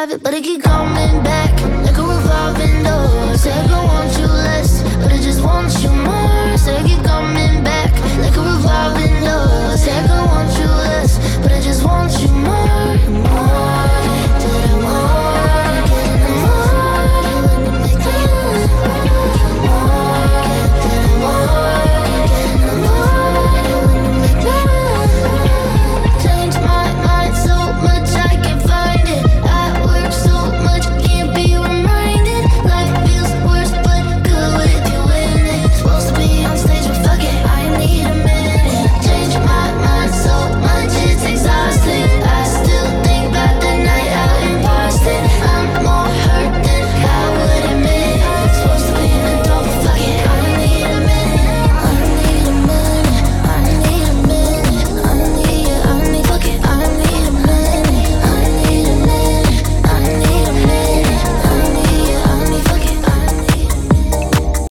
have it, but I keep coming back like a revolving door. Say I don't want you less, but I just want you more. Say I keep coming back like a revolving door. Say I don't want